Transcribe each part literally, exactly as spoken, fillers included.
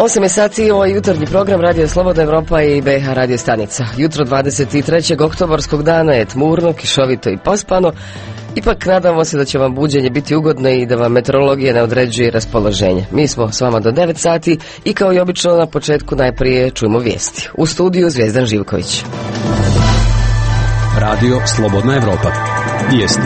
osam je sati, ovo je jutarnji program Radio Slobodna Evropa i B H radio stanica. Jutro dvadeset trećeg oktobarskog dana je tmurno, kišovito i pospano. Ipak nadamo se da će vam buđenje biti ugodno i da vam meteorologija ne određuje raspoloženje. Mi smo s vama do devet sati i kao i obično na početku najprije čujemo vijesti. U studiju Zvijezdan Živković. Radio Slobodna Evropa. Vijesti.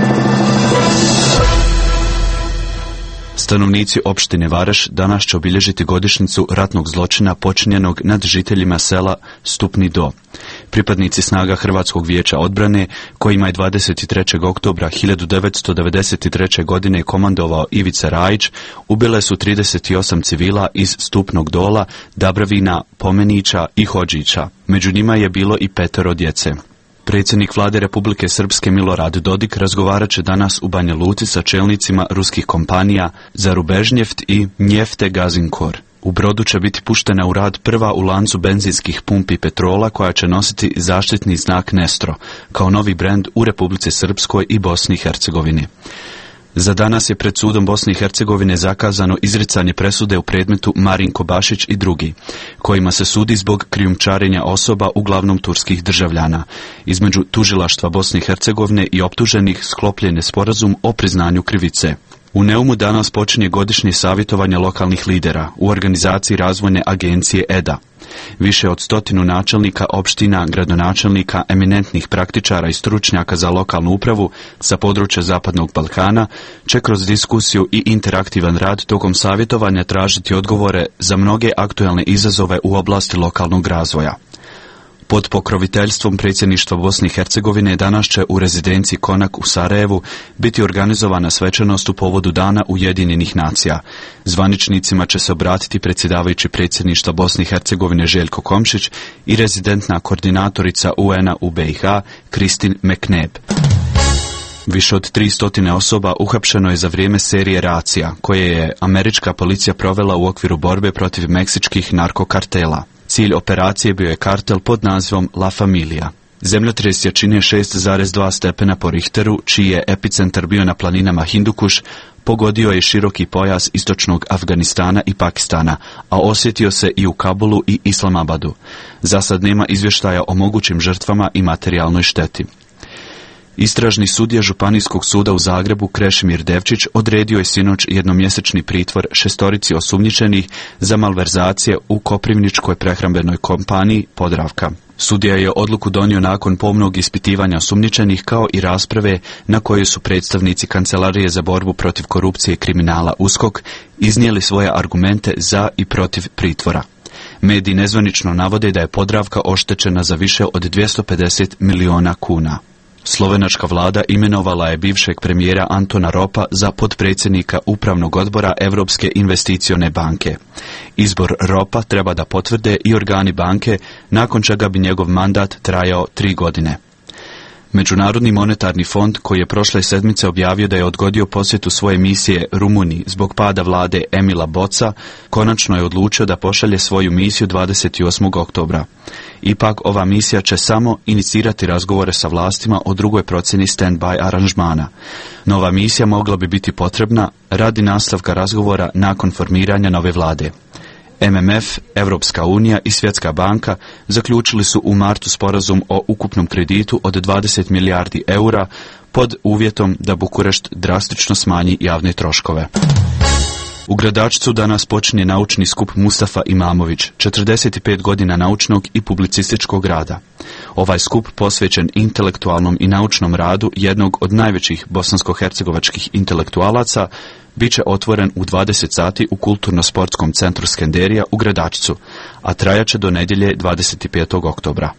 Stanovnici opštine Varaš danas će obilježiti godišnjicu ratnog zločina počinjenog nad žiteljima sela Stupni Do. Pripadnici snaga Hrvatskog vijeća odbrane, kojima je dvadeset trećeg oktobra hiljadu devetsto devedeset treće. godine komandovao Ivica Rajić, ubile su trideset osam civila iz Stupnog Dola, Dabravina, Pomenića i Hodžića. Među njima je bilo i petero djece. Predsjednik vlade Republike Srpske Milorad Dodik razgovarat će danas u Banja Luci sa čelnicima ruskih kompanija Zarubežnjeft i Njefte Gazinkor. U Brodu će biti puštena u rad prva u lancu benzinskih pumpi petrola koja će nositi zaštitni znak Nestro, kao novi brend u Republici Srpskoj i Bosni i Hercegovini. Za danas je pred sudom Bosne i Hercegovine zakazano izricanje presude u predmetu Marinko Bašić i drugi, kojima se sudi zbog krijumčarenja osoba uglavnom turskih državljana. Između tužilaštva Bosne i Hercegovine i optuženih sklopljen je sporazum o priznanju krivice. U Neumu danas počinje godišnje savjetovanje lokalnih lidera u organizaciji razvojne agencije E D A. Više od stotinu načelnika opština, gradonačelnika, eminentnih praktičara i stručnjaka za lokalnu upravu sa područja Zapadnog Balkana će kroz diskusiju i interaktivan rad tokom savjetovanja tražiti odgovore za mnoge aktualne izazove u oblasti lokalnog razvoja. Pod pokroviteljstvom predsjedništva Bosne i Hercegovine danas će u rezidenciji Konak u Sarajevu biti organizovana svečanost u povodu Dana Ujedinjenih nacija. Zvaničnicima će se obratiti predsjedavajući predsjedništva Bosne i Hercegovine Željko Komšić i rezidentna koordinatorica U N-a u B i H Kristin McNabb. Više od tristo osoba uhapšeno je za vrijeme serije racija koje je američka policija provela u okviru borbe protiv meksičkih narkokartela. Cilj operacije bio je kartel pod nazivom La Familia. Zemljotres jačine šest zarez dva stepena po Richteru, čiji je epicentar bio na planinama Hindukuš, pogodio je široki pojas istočnog Afganistana i Pakistana, a osjetio se i u Kabulu i Islamabadu. Za sad nema izvještaja o mogućim žrtvama i materijalnoj šteti. Istražni sudija Županijskog suda u Zagrebu Krešimir Devčić odredio je sinoć jednomjesečni pritvor šestorici osumnjičenih za malverzacije u Koprivničkoj prehrambenoj kompaniji Podravka. Sudija je odluku donio nakon pomnog ispitivanja osumnjičenih kao i rasprave na kojoj su predstavnici Kancelarije za borbu protiv korupcije i kriminala USKOK iznijeli svoje argumente za i protiv pritvora. Mediji nezvanično navode da je Podravka oštećena za više od dvjesto pedeset miliona kuna. Slovenačka vlada imenovala je bivšeg premijera Antona Ropa za potpredsjednika upravnog odbora Europske investicione banke. Izbor Ropa treba da potvrde i organi banke, nakon čega bi njegov mandat trajao tri godine. Međunarodni monetarni fond, koji je prošle sedmice objavio da je odgodio posjetu svoje misije Rumuniji zbog pada vlade Emila Boca, konačno je odlučio da pošalje svoju misiju dvadeset osmog oktobra. Ipak, ova misija će samo inicirati razgovore sa vlastima o drugoj procjeni stand-by aranžmana. Nova misija mogla bi biti potrebna radi nastavka razgovora nakon formiranja nove vlade. M M F, Europska unija i Svjetska banka zaključili su u martu sporazum o ukupnom kreditu od dvadeset milijardi eura pod uvjetom da Bukurešt drastično smanji javne troškove. U Gradačcu danas počinje naučni skup Mustafa Imamović, četrdeset pet godina naučnog i publicističkog rada. Ovaj skup, posvećen intelektualnom i naučnom radu jednog od najvećih bosansko-hercegovačkih intelektualaca, bit će otvoren u dvadeset sati u Kulturno-sportskom centru Skenderija u Gradačcu, a trajaće do nedjelje dvadeset petog oktobra.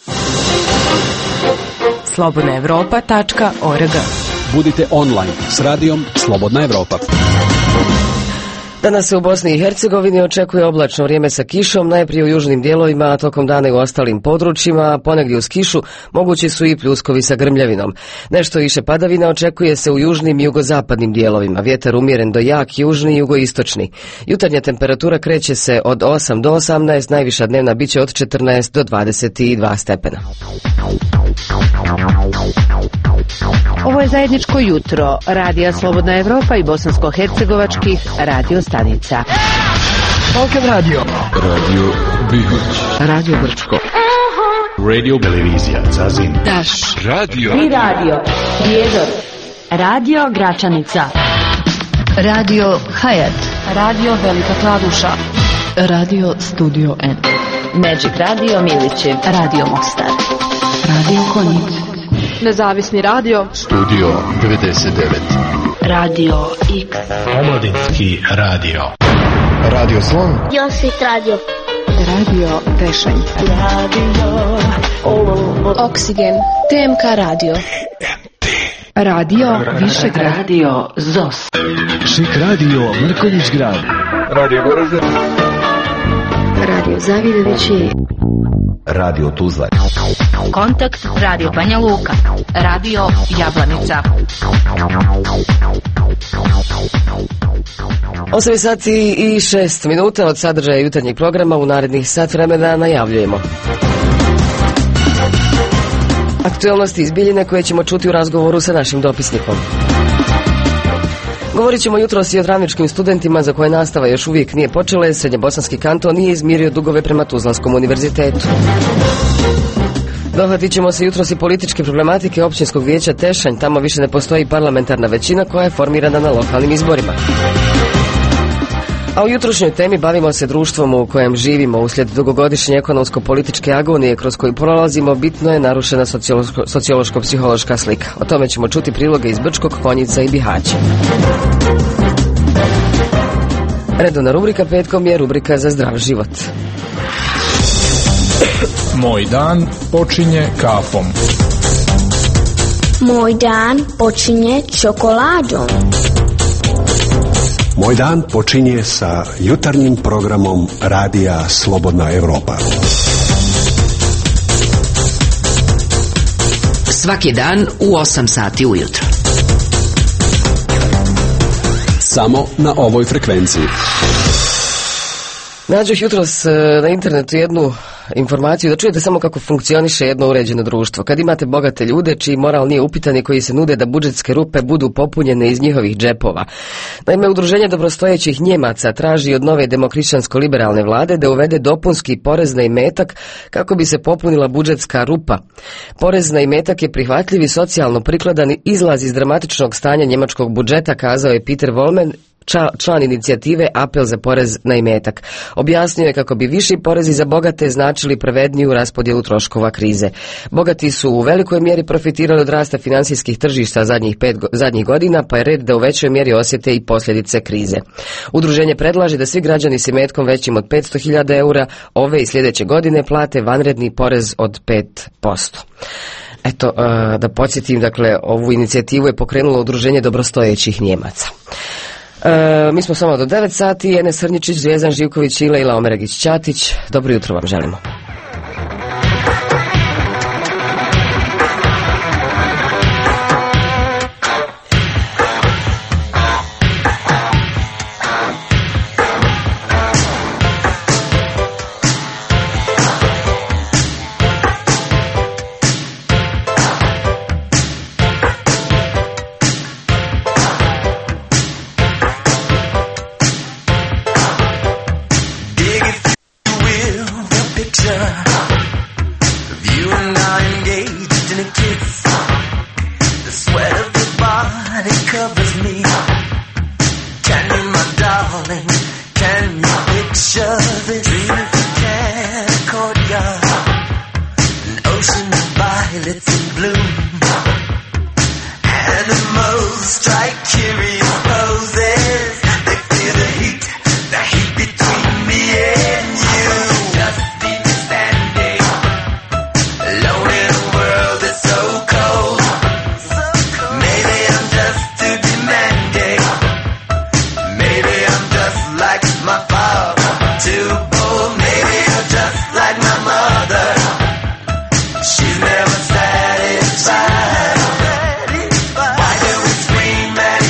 slobodna evropa tačka org. Budite online s radijom Slobodna Evropa. Danas se u Bosni i Hercegovini očekuje oblačno vrijeme sa kišom, najprije u južnim dijelovima, a tokom dana i u ostalim područjima, ponegdje uz kišu, mogući su i pljuskovi sa grmljavinom. Nešto više padavina očekuje se u južnim i jugozapadnim dijelovima, vjetar umjeren do jak južni i jugoistočni. Jutarnja temperatura kreće se od osam do osamnaest, najviša dnevna biće od četrnaest do dvadeset dva stepena. Ovo je zajedničko jutro Radija Slobodna Evropa i bosansko-hercegovačkih radio stanica. Balkan Radio, Radio Bihać, Radio Brčko, Radio Televizija Zazin, Daš, Radio Tri radio, Prijedor, Radio Gračanica, Radio Hayat, Radio Velika Kladuša, Radio Studio N, Magic Radio Milići, Radio Mostar, Radio Konjic, Nezavisni radio, Studio devedeset devet, Radio X, Omladinski radio, Radio Slon, Josip Radio, Radio Tešanj, Radio Oksigen, T M K Radio, Radio Višegrad, Radio Zos, Šik radio Mrkonjić grad, Radio Goražde, Radio Zavidovići, Radio Tuzla, Kontakt Radio Banja Luka, Radio Jablanica. osam sati i šest minuta od sadržaja jutarnjeg programa u narednih sat vremena najavljujemo. Aktualnosti iz Bijeljine koje ćemo čuti u razgovoru sa našim dopisnikom. Govorit ćemo jutros i o travničkim studentima za koje nastava još uvijek nije počela, Srednjebosanski kanton nije izmirio dugove prema Tuzlanskom univerzitetu. Dohvatit ćemo se jutros i političke problematike općinskog vijeća Tešanj, tamo više ne postoji parlamentarna većina koja je formirana na lokalnim izborima. A u jutrošnjoj temi bavimo se društvom u kojem živimo. Uslijed dugogodišnje ekonomsko-političke agonije kroz koju prolazimo, bitno je narušena sociološko- sociološko-psihološka slika. O tome ćemo čuti priloge iz Brčkog, Konjica i Bihaća. Redovna rubrika petkom je rubrika za zdrav život. Moj dan počinje kafom. Moj dan počinje čokoladom. Moj dan počinje sa jutarnjim programom Radija Slobodna Evropa. Svaki dan u osam sati ujutro. Samo na ovoj frekvenciji. Nađoh jutros na internetu jednu informaciju da čujete samo kako funkcioniše jedno uređeno društvo. Kad imate bogate ljude čiji moral nije upitan i koji se nude da budžetske rupe budu popunjene iz njihovih džepova. Naime, Udruženje dobrostojećih Njemaca traži od nove demokrišćansko-liberalne vlade da uvede dopunski porez na imetak kako bi se popunila budžetska rupa. Porez na imetak je prihvatljiv i socijalno prikladan izlaz iz dramatičnog stanja njemačkog budžeta, kazao je Peter Wollmann, član inicijative Apel za porez na imetak. Objasnio je kako bi viši porezi za bogate značili pravedniju raspodjelu troškova krize. Bogati su u velikoj mjeri profitirali od rasta financijskih tržišta zadnjih, pet, zadnjih godina, pa je red da u većoj mjeri osjete i posljedice krize. Udruženje predlaže da svi građani s imetkom većim od petsto hiljada eura ove i sljedeće godine plate vanredni porez od pet posto. Eto, da podsjetim, dakle, ovu inicijativu je pokrenulo Udruženje dobrostojećih Njemaca. E, mi smo samo do devet sati, Enes Hrničić, Zvijezdan Živković i Lejla Omeregić-Ćatić. Dobro jutro vam želimo. She's never satisfied. Why do we scream at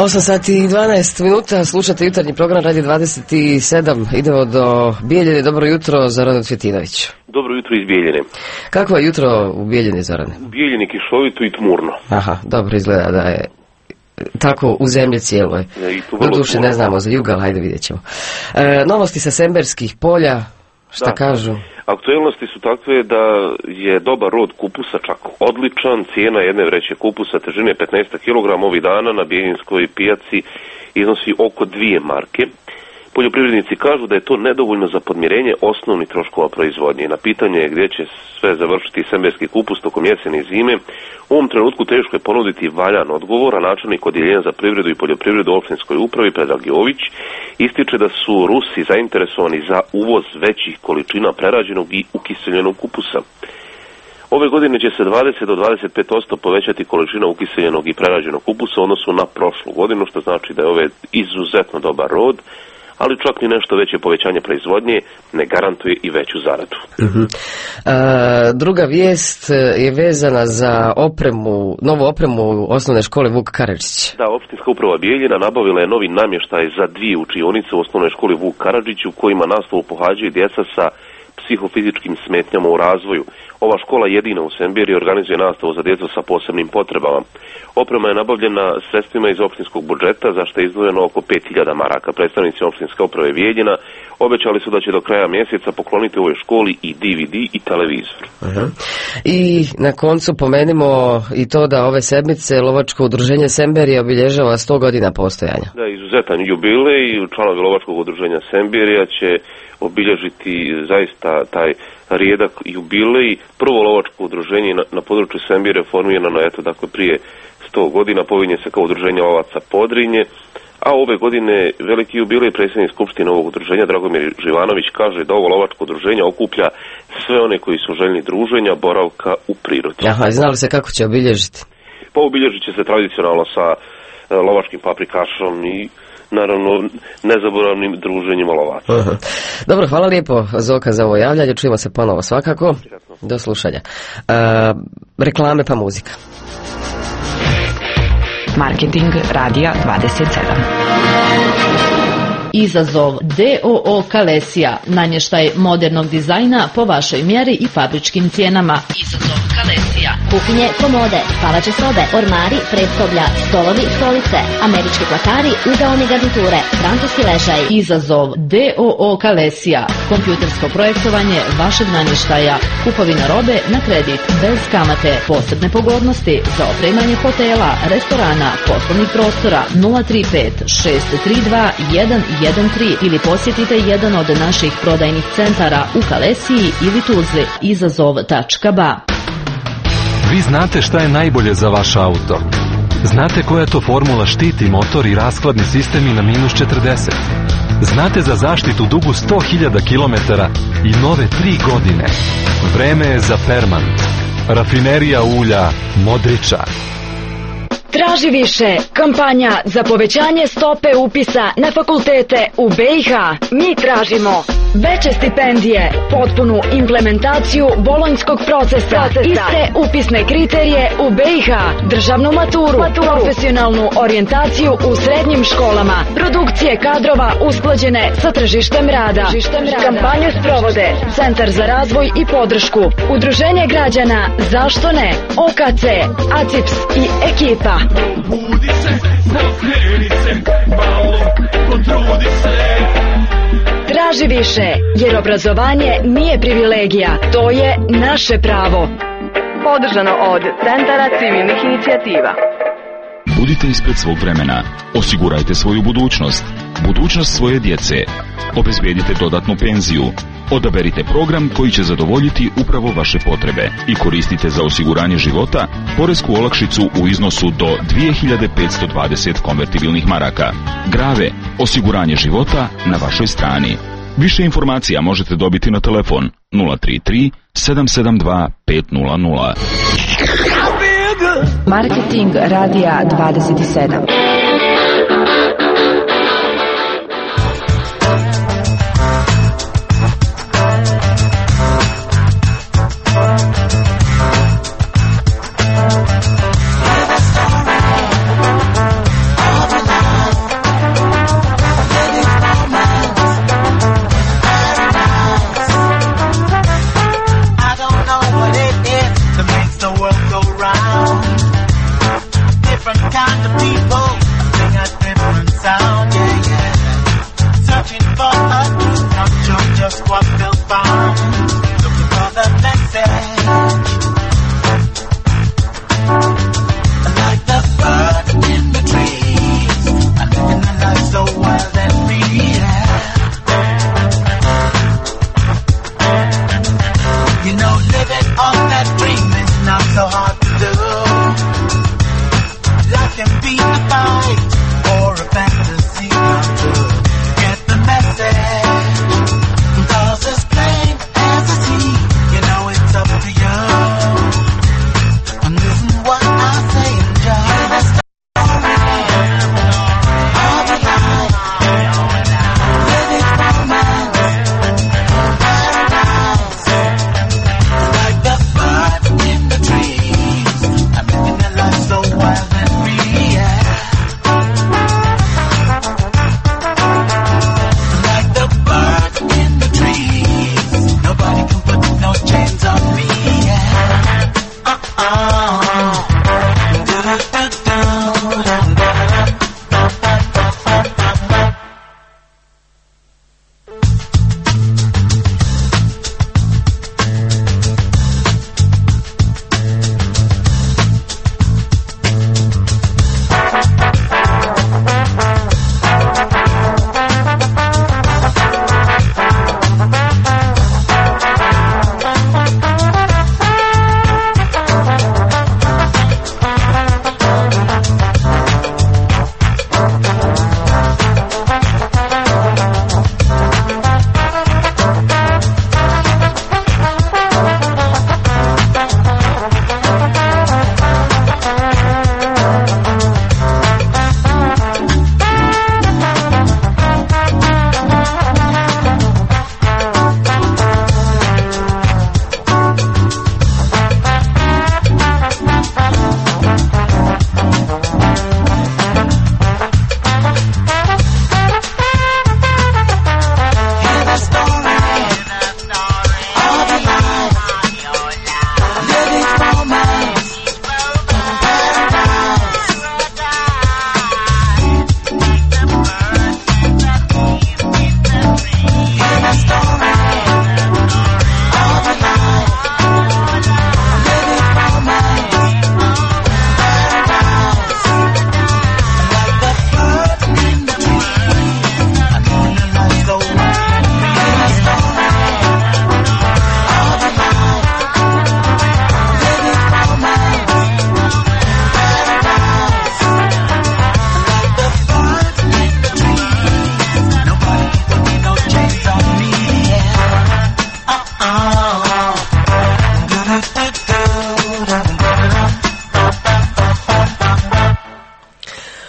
osam sati i dvanaest minuta, slušate jutarnji program Radio dvadeset sedam. Idemo do Bijeljine. Dobro jutro, Zoran Cvjetinović. Dobro jutro iz Bijeljine. Kako je jutro u Bijeljini, Zorane? U Bijeljini kišovito i tmurno. Aha, dobro izgleda da je tako u zemlji cijeloj. Do duše ne znamo za juga, ali hajde vidjet ćemo. E, novosti sa Semberskih polja, šta da. kažu? Aktuelnosti su takve da je dobar rod kupusa čak odličan. Cijena jedne vreće kupusa težine petnaest kilograma ovih dana na bijeljinskoj pijaci iznosi oko dvije marke. Poljoprivrednici kažu da je to nedovoljno za podmirenje osnovnih troškova proizvodnje. Na pitanje gdje će sve završiti semberski kupus tokom jeseni i zime, u ovom trenutku teško je ponuditi valjan odgovor, a načelnik odjeljenja za privredu i poljoprivredu u opštinskoj upravi Predrag Jović ističe da su Rusi zainteresovani za uvoz većih količina prerađenog i ukiseljenog kupusa. Ove godine će se dvadeset do dvadeset pet posto povećati količina ukiseljenog i prerađenog kupusa u odnosu na prošlu godinu, što znači da je ovo izuzetno dobar rod, ali čak ni nešto veće povećanje proizvodnje ne garantuje i veću zaradu. Uh-huh. E, druga vijest je vezana za opremu, novu opremu osnovne škole Vuk Karadžić. Da, opštinska uprava Bijeljina nabavila je novi namještaj za dvije učionice u osnovnoj školi Vuk Karadžić, u kojima nastavu pohađaju djeca sa psihofizičkim smetnjama u razvoju. Ova škola jedina u Semberiji organizuje nastavu za djecu sa posebnim potrebama. Oprema je nabavljena sredstvima iz opštinskog budžeta, za što je izdvojeno oko pet hiljada maraka. Predstavnici opštinske uprave Bijeljina obećali su da će do kraja mjeseca pokloniti ovoj školi i D V D i televizor. Uh-huh. I na koncu pomenimo i to da ove sedmice Lovačko udruženje Semberija obilježava sto godina postojanja. Da, izuzetan jubilej i članovi Lovačkog udruženja Semberija će obilježiti zaista taj rijedak jubilej. Prvo lovačko udruženje na, na području Semberija formirano, eto, dakle, prije sto godina, povinje se kao udruženje lovaca Podrinje, a ove godine veliki jubilej. Predsjednik skupštine ovog udruženja Dragomir Živanović kaže da ovo lovačko udruženje okuplja sve one koji su željni druženja, boravka u prirodi. Aha, znali se kako će obilježiti? Pa obilježit će se tradicionalno sa e, lovačkim paprikašom i naravno nezaboravnim druženjima lovaca. Uh-huh. Dobro, hvala lijepo Zoka za ovo javljanje, čujemo se ponovo svakako. Do slušanja. Uh, reklame pa muzika. Marketing Radija dvadeset sedam. Izazov D O O Kalesija, namještaj modernog dizajna po vašoj mjeri i fabričkim cijenama. Izazov Kalesija. Kuhinje, komode, spavače sobe, ormari, predsoblja, stolovi, stolice, američki platari, ugaone garniture, francuski ležaj. Izazov D O O Kalesija. Kompjutersko projektovanje vašeg namještaja. Kupovina robe na kredit, bez kamate. Posebne pogodnosti za opremanje hotela, restorana, poslovnih prostora. nula tri pet šest tri dva jedan jedan tri ili posjetite jedan od naših prodajnih centara u Kalesiji ili Tuzli. Izazov tačka ba. Vi znate šta je najbolje za vaš auto. Znate koja to formula štiti motor i rashladni sistemi na minus četrdeset. Znate za zaštitu dugu sto hiljada kilometara i nove tri godine. Vreme je za Permant. Rafinerija ulja Modriča. Traži više. Kampanja za povećanje stope upisa na fakultete u B i H. Mi tražimo veće stipendije, potpunu implementaciju bolonjskog procesa, iste upisne kriterije u B i H, državnu maturu, maturu, profesionalnu orijentaciju u srednjim školama, produkcije kadrova usklađene sa tržištem rada. Tržištem rada. Kampanju sprovode Centar za razvoj i podršku, Udruženje građana Zašto ne, O K C, A C I P S i ekipa. Budi se, pokreni se, malo potrudi se. Traži više, jer obrazovanje nije privilegija, to je naše pravo. Podržano od Centara civilnih inicijativa. Budite ispred svog vremena. Osigurajte svoju budućnost. Budućnost svoje djece. Obezbijedite dodatnu penziju. Odaberite program koji će zadovoljiti upravo vaše potrebe i koristite za osiguranje života poresku olakšicu u iznosu do dvije hiljade petsto dvadeset konvertibilnih maraka. Grave, osiguranje života na vašoj strani. Više informacija možete dobiti na telefon nula tri tri sedam sedam dva pet nula nula. Marketing Radija dvadeset sedam.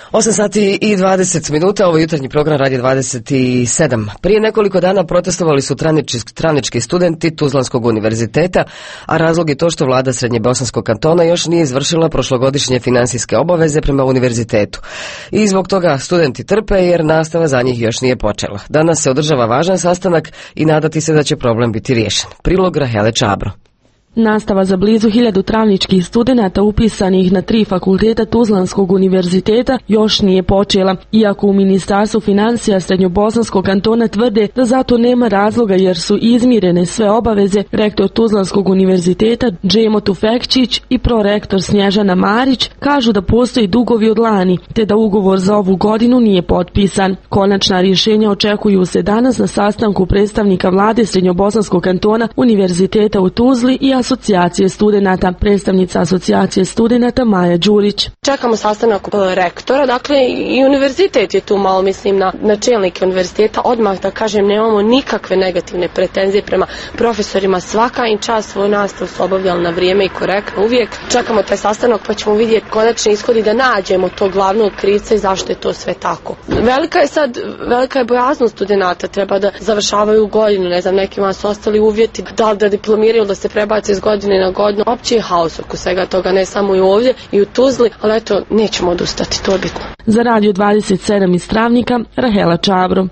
osam sati i dvadeset minuta, ovo je jutarnji program Radio dvadeset sedam. Prije nekoliko dana protestovali su tranički, tranički studenti Tuzlanskog univerziteta, a razlog je to što vlada Srednjebosanskog kantona još nije izvršila prošlogodišnje financijske obaveze prema univerzitetu. I zbog toga studenti trpe jer nastava za njih još nije počela. Danas se održava važan sastanak i nadati se da će problem biti riješen. Prilog Rahele Čabro. Nastava za blizu hiljadu travničkih studenata upisanih na tri fakulteta Tuzlanskog univerziteta još nije počela, iako u Ministarstvu financija Srednjobosanskog kantona tvrde da zato nema razloga jer su izmirene sve obaveze. Rektor Tuzlanskog univerziteta Džemo Tufekčić i prorektor Snježana Marić kažu da postoji dugovi od lani, te da ugovor za ovu godinu nije potpisan. Konačna rješenja očekuju se danas na sastanku predstavnika vlade Srednjobosanskog kantona, Univerziteta u Tuzli i Asocijacije studenata. Predstavnica Asocijacije studenata Maja Đurić. Čekamo sastanak rektora, dakle i univerzitet je tu malo, mislim, na, na čelnike univerziteta. Odmah da kažem, nemamo nikakve negativne pretenzije prema profesorima, svaka im čast, svoju nastavu su obavljali na vrijeme i korektno uvijek. Čekamo taj sastanak pa ćemo vidjeti konačni ishod i da nađemo tog glavnog krivca i zašto je to sve tako. Velika je sad, velika je bojaznost studenata, treba da završavaju godinu, ne znam, nekima su ostali uvjeti da li da diplomiraju, da se prebace iz godine na godinu. Opće je haos oko svega toga, ne samo i ovdje i u Tuzli, ali eto, nećemo odustati, to je bitno. Za Radio dvadeset sedam iz Travnika, Rahela Čabro.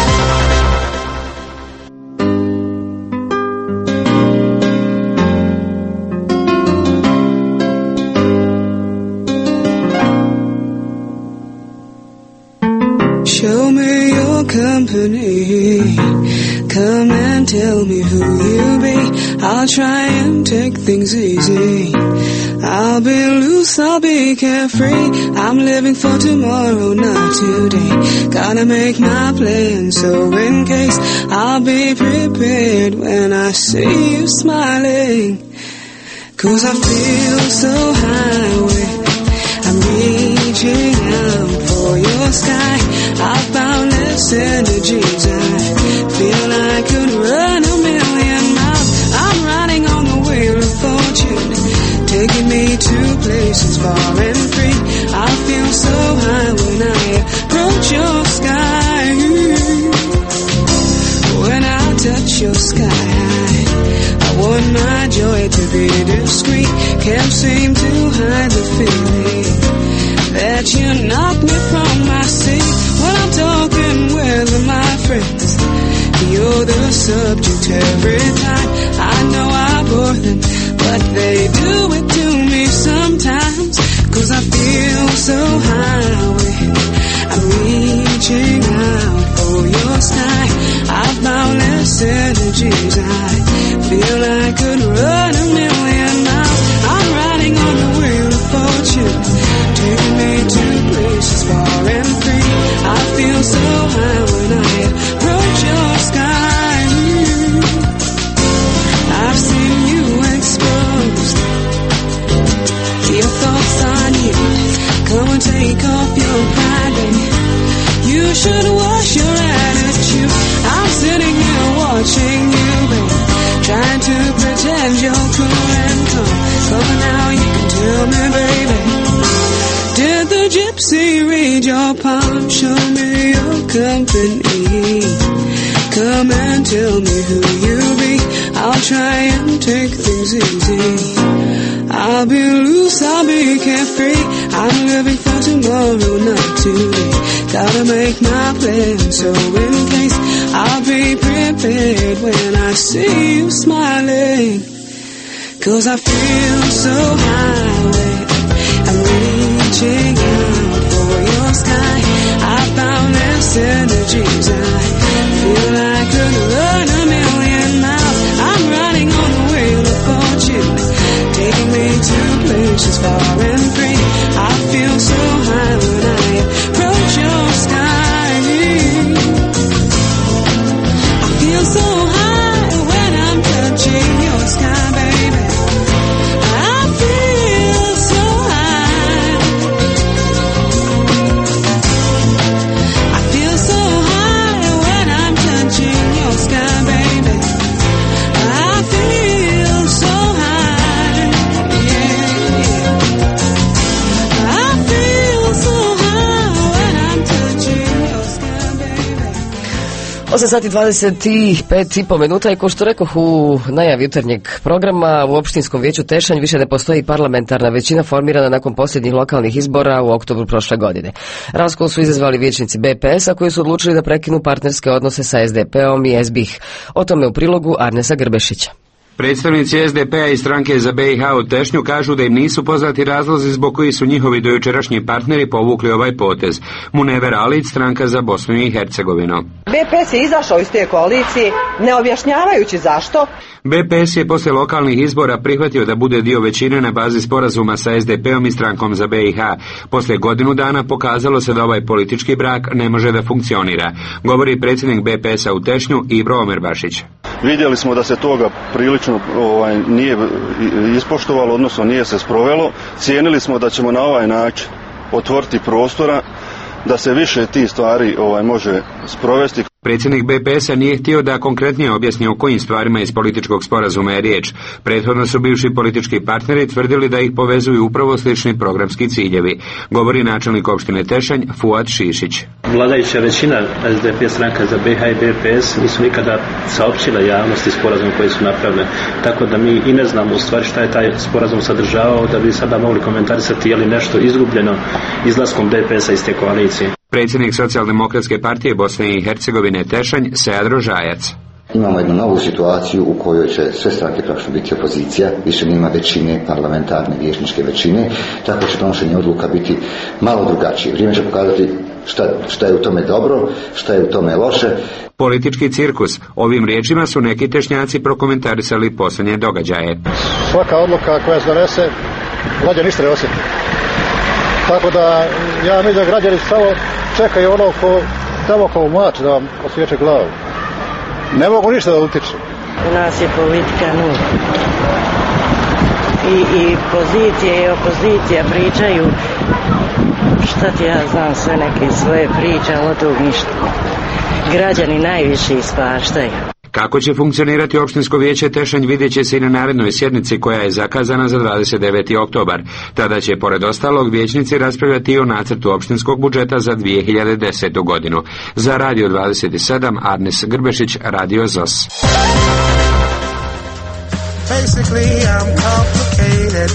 Show me your company. Come and tell me who you be. I'll try and take things easy. I'll be loose, I'll be carefree. I'm living for tomorrow, not today. Gotta make my plan, so in case I'll be prepared when I see you smiling. Cause I feel so high, I'm reaching out for your sky. I found less energies, I feel I could run a million miles. I'm riding on the wheel of fortune, taking me to places far and free. I feel so high when I approach your sky. When I touch your sky, I want my joy to be discreet. Can't seem to hide the feeling that you knock me from my seat. When I'm talking with my friends, you're the subject every time. I know I bore them, but they do it to me sometimes. Cause I feel so high, I'm reaching out for your sky. I've boundless energies, I feel I could run a million miles. I'm riding on the wheel of fortune, taking me to places far and free. I feel so high when I approach your sky. I've seen you exposed, your thoughts on you. Come and take off your pride, baby. You should wash your attitude. I'm sitting here watching you, baby, trying to pretend you're cool and calm. Come now, you can tell me, baby, did the gypsy read your palm? Show me your company. Come and tell me who you be. I'll try and take things easy. I'll be loose, I'll be carefree. I'm living for tomorrow, not today. Gotta make my plan, so in case I'll be prepared when I see you smiling. Cause I feel so high, I'm reaching out for your sky. I found less energies, I feel I could run a million miles. I'm riding on the wheel of fortune, taking me to places far and free. I feel so high when I approach your sky. I feel so high when I'm touching your sky, baby. I feel so high. I feel so high when I'm touching osam sati dvadeset pet i po minuta i ko što rekoh u najavi jutarnjeg programa, u opštinskom vijeću Tešanj više ne postoji parlamentarna većina formirana nakon posljednjih lokalnih izbora u oktobru prošle godine. Raskol su izazvali vijećnici B P S-a koji su odlučili da prekinu partnerske odnose sa S D P-om i S B I H. O tome u prilogu Arnesa Grbešića. Predstavnici S D P-a i stranke za B i H u Tešnju kažu da im nisu poznati razlozi zbog koji su njihovi dojučerašnji partneri povukli ovaj potez. Munever Alić, stranka za Bosnu i Hercegovinu. B P S je izašao iz te koalicije, ne objašnjavajući zašto. B P S je poslije lokalnih izbora prihvatio da bude dio većine na bazi sporazuma sa S D P-om i strankom za B i H. Poslije godinu dana pokazalo se da ovaj politički brak ne može da funkcionira, govori predsjednik B P S-a u Tešnju Ibro Omerbašić. Vidjeli smo da se toga prilično ovaj, nije ispoštovalo, odnosno nije se sprovelo. Cijenili smo da ćemo na ovaj način otvoriti prostora da se više tih stvari ovaj, može sprovesti. Predsjednik B P S-a nije htio da konkretnije objasni o kojim stvarima iz političkog sporazuma je riječ. Prethodno su bivši politički partneri tvrdili da ih povezuju upravo slični programski ciljevi, govori načelnik opštine Tešanj Fuad Šišić. Vladajuća većina S D P stranka za B i H i B P S nisu nikada saopćila javnosti sporazum koji su napravili, tako da mi i ne znamo u stvari šta je taj sporazum sadržavao da bi sada mogli komentarisati je li nešto izgubljeno izlaskom B P S-a iz te koalicije. Predsjednik Socijaldemokratske partije Bosne i Hercegovine Tešanj Seadro Žajac. Imamo jednu novu situaciju u kojoj će sve stranke praktično biti opozicija, više nema većine, parlamentarne, vijećničke većine, tako će donošenje odluka biti malo drugačije. Vrijeme će pokazati šta, šta je u tome dobro, šta je u tome loše. Politički cirkus. Ovim riječima su neki Tešnjaci prokomentarisali posljednje događaje. Svaka odluka koja se donese, građani ništa ne osjeti. Tako da ja mislim da građani samo čekaju ono ko tamo kao mač da vam osjeća glavu. Ne mogu ništa da utiču. U nas je politika nula. I, i pozicije i opozicija pričaju šta ti ja znam sve neke svoje priče, ali od tog ništa. Građani najviše ispaštaju. Kako će funkcionirati opštinsko vijeće Tešanj vidjet će se i na narednoj sjednici koja je zakazana za dvadeset deveti oktobar. Tada će pored ostalog vijećnici raspravljati i o nacrtu opštinskog budžeta za dvije hiljade desetu godinu. Za Radio dvadeset sedam Arnes Grbešić, Radio Z O S. Basically I'm complicated.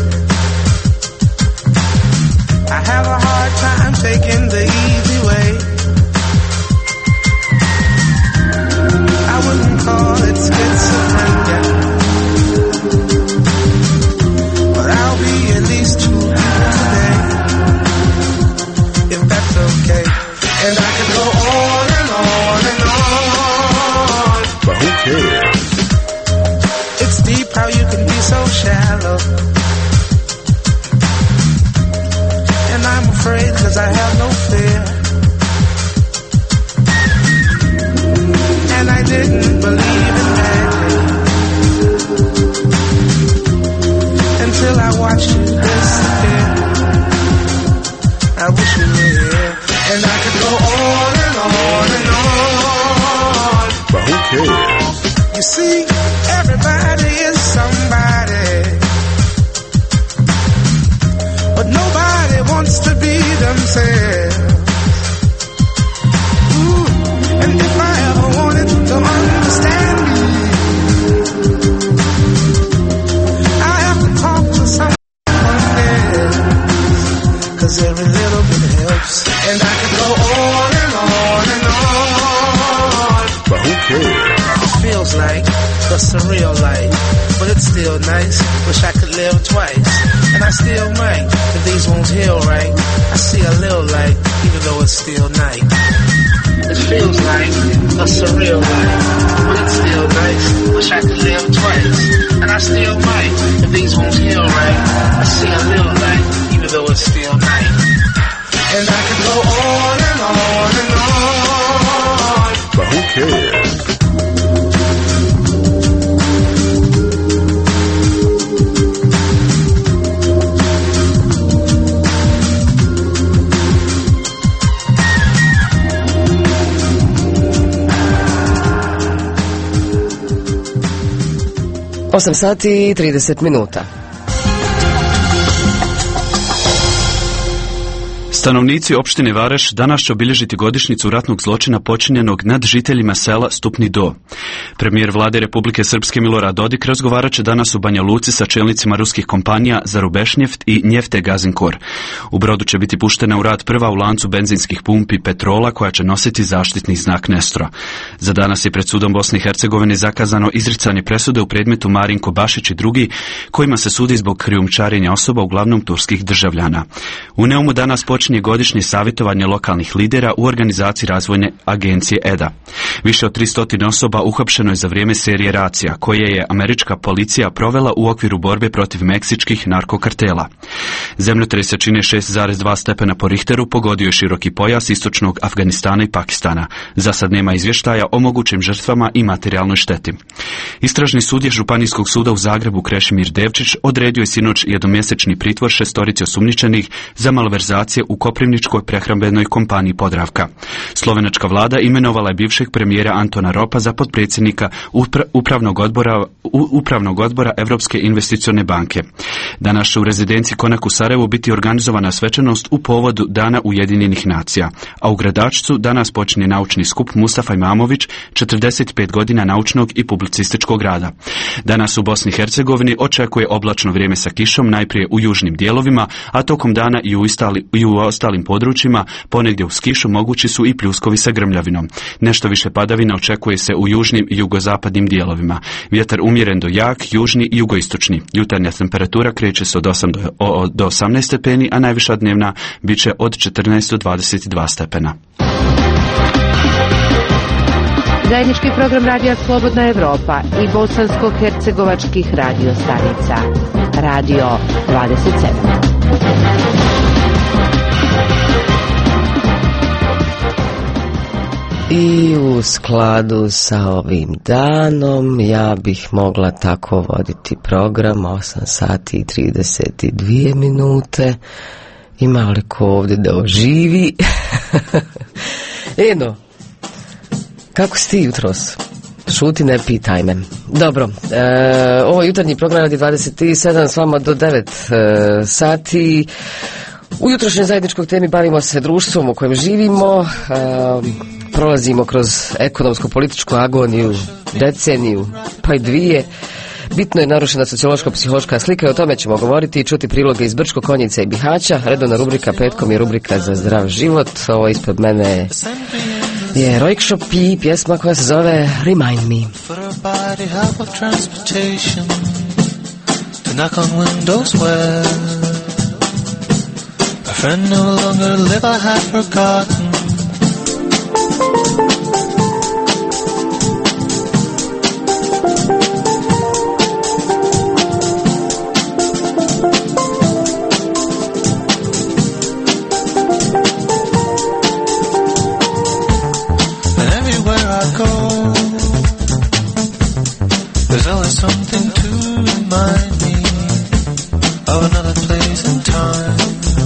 I have a hard time taking the easy way. I wouldn't call it schizophrenia, but I'll be at least two people today, if that's okay. And I could go on and on and on, but who cares? It's deep how you can be so shallow, and I'm afraid 'cause I have no fear. And I didn't believe in magic until I watched you disappear. I wish you were here, and I could go on and on and on, but who cares? You see, everybody is somebody, but nobody wants to be themselves. Ooh, and if I ever wanted to understand me, I have to talk to someone else, 'cause every little bit helps, and I could go on and on and on, but who cares? It feels like a surreal life, but it's still nice. Wish I could live twice, and I still might. If these wounds heal right, I see a little light, even though it's still night. It feels like a surreal life, but it's still nice. Wish I could live twice, and I still might. If these wounds heal right, I see a little light, even though it's still night. And I could go on and on and on, but who cares? osam sati i trideset minuta. Stanovnici opštine Vareš danas će obilježiti godišnjicu ratnog zločina počinjenog nad žiteljima sela Stupni Do. Premijer vlade Republike Srpske Milorad Dodik razgovarat će danas u Banja Luci sa čelnicima ruskih kompanija Zarubešnjeft i Njefte Gazinkor. U Brodu će biti puštena u rad prva u lancu benzinskih pumpi Petrola koja će nositi zaštitni znak Nestro. Za danas je pred sudom Bosne i Hercegovine zakazano izricanje presude u predmetu Marinko Bašić i drugi, kojima se sudi zbog krijumčarenja osoba, uglavnom turskih državljana. U Neumu danas počinje godišnje savjetovanje lokalnih lidera u organizaciji razvojne agencije E D A. Više od tristo osoba uhapšeno je za vrijeme serije racija, koje je američka policija provela u okviru borbe protiv meksičkih narkokartela. Zemljotres jačine šest zarez dva stepena po Richteru pogodio je široki pojas istočnog Afganistana i Pakistana. Za sad nema izvještaja o mogućim žrtvama i materijalnoj šteti. Istražni sudija Županijskog suda u Zagrebu Krešimir Devčić odredio je sinoć jednomjesečni pritvor šestorici osumnjičenih za malverzacije u Koprivničkoj prehrambenoj kompaniji Podravka. Slovenačka vlada imenovala je bivšeg premijera Antona Ropa za potpredsjednika upra- upravnog odbora u, upravnog odbora Europske investicione banke. Danas će u rezidenciji Konak u Sarajevu biti organizovana svečanost u povodu Dana Ujedinjenih nacija, a u Gradačcu danas počinje naučni skup Mustafa Imamović, četrdeset pet godina naučnog i publicističkog rada. Danas u Bosni i Hercegovini očekuje oblačno vrijeme sa kišom, najprije u južnim dijelovima, a tokom dana i u, istali, i u ostalim područjima, ponegdje uz kišu mogući su i pljuskovi sa grmljavinom. Nešto više padavina očekuje se u južnim i jugozapadnim dijelovima. Vjetar umjeren do jak, južni i jugoistočni. Jutarnja temperatura kreće se od osam do osamnaest stepeni, a najviša dnevna bit će od četrnaest do dvadeset dva stepena. Zajednički program Radija Slobodna Evropa i bosansko-hercegovačkih radio stanica. Radio dvadeset sedam. I u skladu sa ovim danom ja bih mogla tako voditi program osam sati i trideset dvije minute. Ima li ko ovdje da oživi? Eno, kako si ti jutros? Šuti, ne pitaj me. Dobro, e, ovo je jutarnji program radi dvadeset sedam s vama do devet e, sati. U jutrošnjoj zajedničkoj temi bavimo se društvom u kojem živimo, e, prolazimo kroz ekonomsko-političku agoniju, deceniju, pa i dvije. Bitno je narušena sociološko-psihološka slika i o tome ćemo govoriti i čuti priloge iz Brčko, Konjica i Bihaća. Redovna rubrika petkom je rubrika za zdrav život. Ovo ispod mene je Rojkšop i pjesma koja se zove Remind Me. For a body half of transportation to knock on windows where a friend no longer live, I had forgotten. There's always something to remind me of another place and time,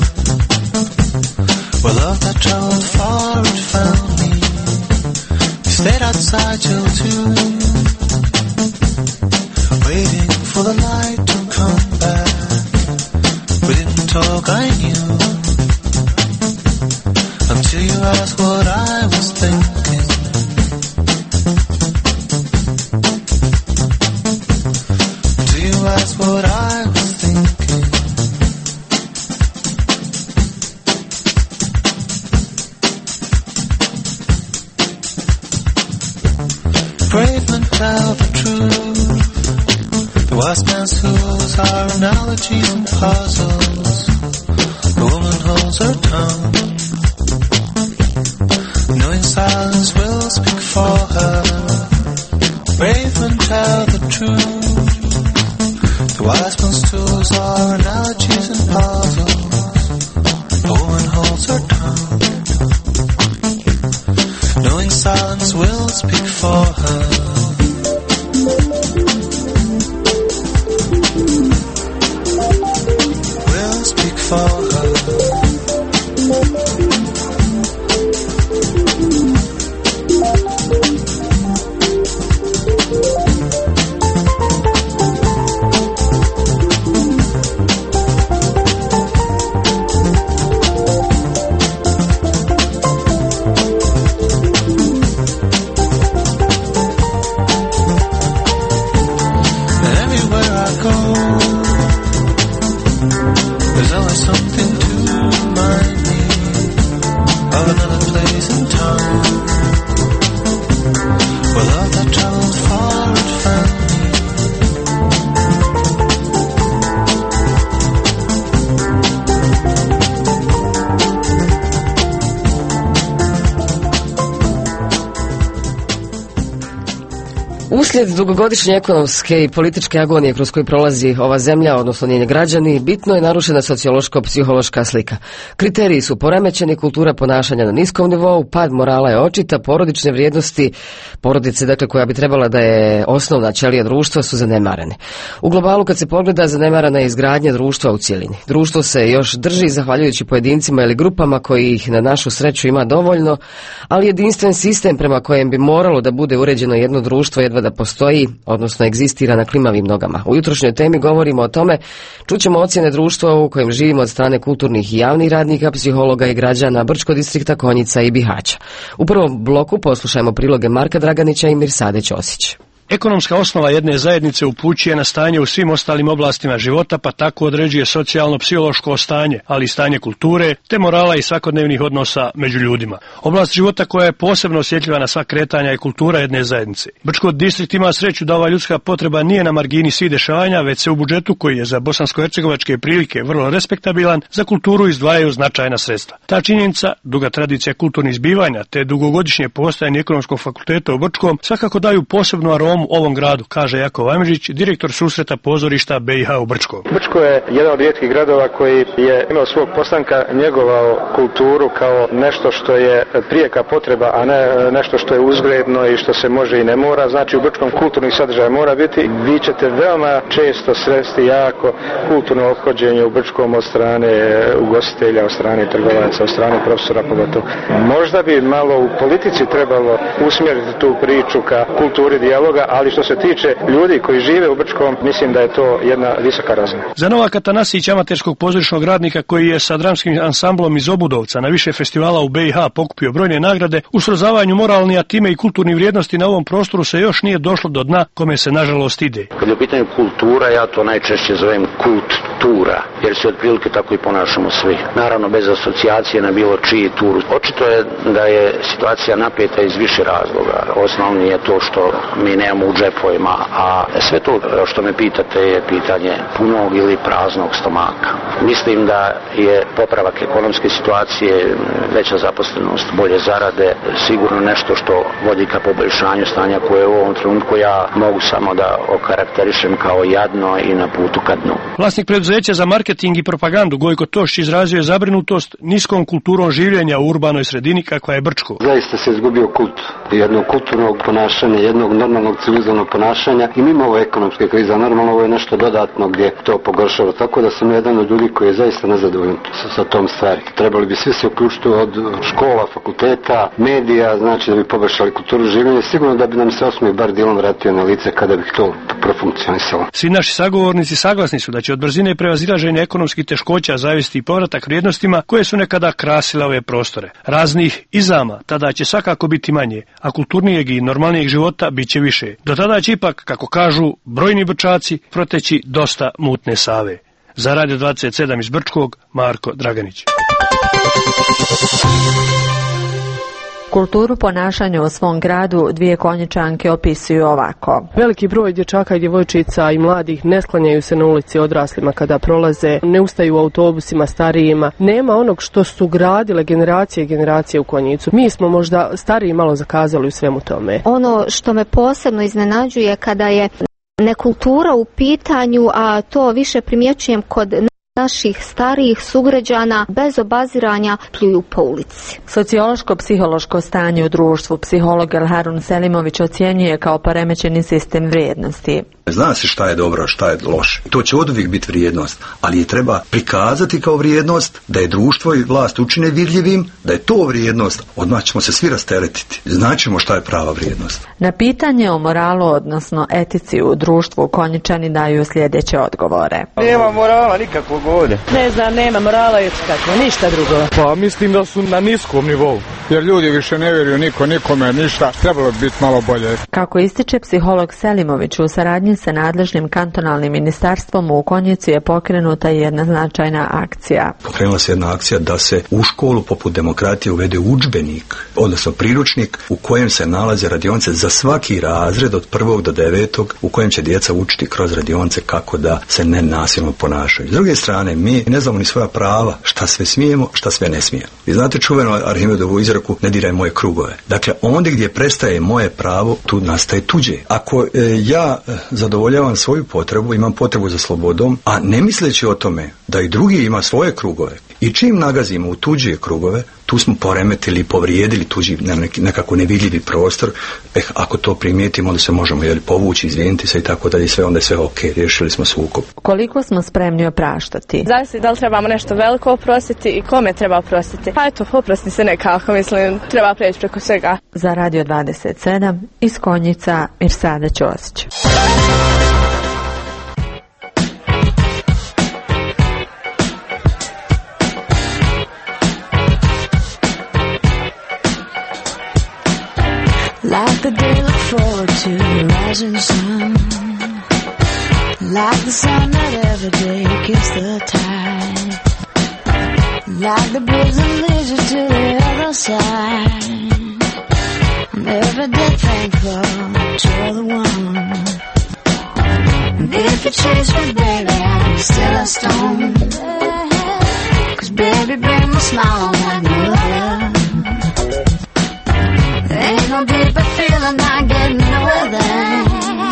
where love that traveled far and found me. We stayed outside till two, waiting for the light to come back. We didn't talk, I knew, until you asked what I was thinking. That's what I was thinking. Brave men tell the truth. The wise man's tools are analogies and puzzles. The woman holds her tongue, knowing silence will speak for her. Brave men tell the truth. The wise man's tools are analogies and puzzles. The woman holds her tongue, knowing silence will speak for her. Will speak for her. go. There's always something to remind me of another place and time. Where love that traveled far and found me. Uslijed dugogodišnje ekonomske i političke agonije kroz koju prolazi ova zemlja, odnosno njeni građani, bitno je narušena sociološko-psihološka slika. Kriteriji su poremećeni, kultura ponašanja na niskom nivou, pad morala je očita, porodične vrijednosti, porodice, dakle, koja bi trebala da je osnovna ćelija društva, su zanemarene. U globalu, kad se pogleda, zanemarana je izgradnja društva u cjelini. Društvo se još drži zahvaljujući pojedincima ili grupama koji ih na našu sreću ima dovoljno, ali jedinstven sistem prema kojem bi moralo da bude uređeno jedno društvo jedva da postoji, odnosno egzistira na klimavim nogama. U jutrošnjoj temi govorimo o tome, čućemo ocjene društva u kojem živimo od strane kulturnih i javnih radnika, psihologa i građana Brčkog distrikta, Konjica i Bihaća. U prvom bloku poslušajmo priloge Marka Draganića i Mirsade Ćosić. Ekonomska osnova jedne zajednice upućuje na stanje u svim ostalim oblastima života, pa tako određuje socijalno-psihološko stanje, ali i stanje kulture, te morala i svakodnevnih odnosa među ljudima. Oblast života koja je posebno osjetljiva na sva kretanja je kultura jedne zajednice. Brčko distrikt ima sreću da ova ljudska potreba nije na margini svih dešavanja, već se u budžetu, koji je za bosansko-hercegovačke prilike vrlo respektabilan, za kulturu izdvajaju značajna sredstva. Ta činjenica, duga tradicija kulturnih zbivanja, te dugogodišnje postojanje ekonomskog fakulteta u Brčkom svakako daju posebnu aromu ovom gradu, kaže Jakov Ajmežić, direktor susreta pozorišta B i H u Brčkom. Brčko je jedan od rijetkih gradova koji je imao svog postanka njegovao kulturu kao nešto što je prijeka potreba, a ne nešto što je uzgredno i što se može i ne mora. Znači u Brčkom kulturnih sadržaja mora biti. Vi ćete veoma često sresti jako kulturno ophođenje u Brčkom od strane ugostitelja, od strane trgovaca, od strane profesora pogotovo. Možda bi malo u politici trebalo usmjeriti tu priču ka kulturi dijaloga, ali što se tiče ljudi koji žive u Brčkom, mislim da je to jedna visoka razina. Za Novaka Tanasić, amaterskog pozorišnog radnika koji je sa dramskim ansamblom iz Obudovca na više festivala u B i H pokupio brojne nagrade, u srozavanju moralni, a time i kulturnih vrijednosti na ovom prostoru se još nije došlo do dna kome se nažalost ide. Kad je u pitanju kultura, ja to najčešće zovem kultura, jer se otprilike tako i ponašamo svi. Naravno, bez asocijacije na bilo čiji tur. Očito je da je situacija napeta iz više razloga. Osnovni je to što mi nemamo u džepovima, a sve to što me pitate je pitanje punog ili praznog stomaka. Mislim da je popravak ekonomske situacije, veća zaposlenost, bolje zarade, sigurno nešto što vodi ka poboljšanju stanja koje u ovom trenutku ja mogu samo da okarakterišem kao jadno i na putu ka dnu. Vlasnik preduzeća za marketing i propagandu Gojko Tošić izrazio je zabrinutost niskom kulturom življenja u urbanoj sredini kakva je Brčko. Zaista se izgubio kult jednog kulturnog ponašanja, jednog normalnog civilizovanog ponašanja i mimo ove ekonomske krize, normalno ovo je nešto dodatno gdje to pogoršava, tako da sam jedan od ljudi koji je zaista nezadovoljan sa, sa tom stvari. Trebali bi svi se uključiti od škola, fakulteta, medija, znači da bi poboljšali kulturu življenja, sigurno da bi nam se osmi bar dijelom vratio na lice kada bi to profunkcionisalo. Svi naši sagovornici saglasni su da će od brzine prevazilaženja ekonomskih teškoća zavesti i povratak vrijednostima koje su nekada krasile ove prostore. Raznih izama tada će svakako biti manje, a kulturnijeg i normalnijeg života bit će više. Do tada će ipak, kako kažu brojni Brčaci, proteći dosta mutne Save. Za Radio dvadeset sedam iz Brčkog, Marko Draganić. Kulturu ponašanja u svom gradu dvije Konjičanke opisuju ovako. Veliki broj dječaka i djevojčica i mladih ne sklanjaju se na ulici odraslima kada prolaze, ne ustaju u autobusima starijima. Nema onog što su gradile generacije i generacije u Konjicu. Mi smo možda stariji malo zakazali u svemu tome. Ono što me posebno iznenađuje kada je nekultura u pitanju, a to više primjećujem kod naših starijih sugrađana, bez obaziranja pljuju po ulici. Sociološko-psihološko stanje u društvu psiholog Elharun Selimović ocjenjuje kao poremećeni sistem vrijednosti. Zna se šta je dobro, šta je loše. To će oduvijek biti vrijednost, ali je treba prikazati kao vrijednost, da je društvo i vlast učine vidljivim, da je to vrijednost, odmah ćemo se svi rasteretiti. Znaćemo šta je prava vrijednost. Na pitanje o moralu, odnosno etici u društvu, Konjičani daju sljedeće odgovore. Nema morala nikakvog ovdje. Ne znam, nema morala etikatno, ništa drugo. Pa mislim da su na niskom nivou, jer ljudi više ne vjeruju niko nikome ništa, trebalo bi biti malo bolje. Kako ističe psiholog Selimović, u saradnji sa nadležnim kantonalnim ministarstvom u Konjicu je pokrenuta jedna značajna akcija. Pokrenula se jedna akcija da se u školu poput demokratije uvede udžbenik, odnosno priručnik u kojem se nalaze radionice za svaki razred od prvog do devetog, u kojem će djeca učiti kroz radionice kako da se nenasilno ponašaju. S druge strane, mi ne znamo ni svoja prava, šta sve smijemo, šta sve ne smijemo. Vi znate čuvenu Arhimedovu izreku, ne diraj moje krugove. Dakle, ondje gdje prestaje moje pravo, tu nastaje tuđe. Ako e, ja zadovoljavam svoju potrebu, imam potrebu za slobodom, a ne misleći o tome da i drugi ima svoje krugove, i čim nagazimo u tuđe krugove, tu smo poremetili i povrijedili tuđi nekako nevidljivi prostor. Eh, ako to primijetimo, onda se možemo jeli, povući, izvijeniti se i tako dalje, sve onda je sve ok, riješili smo sukob. Koliko smo spremni opraštati? Zavisi da li trebamo nešto veliko oprostiti i kome treba oprostiti. Pa eto, oprosti se nekako, mislim, treba preći preko svega. Za Radio dvadeset sedam iz Konjica, Mirsada Ćosić. Like the day look forward to the rising sun, like the sun that every day kissed the tide, like the birds that leads you to the other side. I'm every day thankful that you're the one. And if you chase me, baby, I'm still a stone. 'Cause baby, bring my smile like no other. Ain't no deeper feeling like getting nowhere there.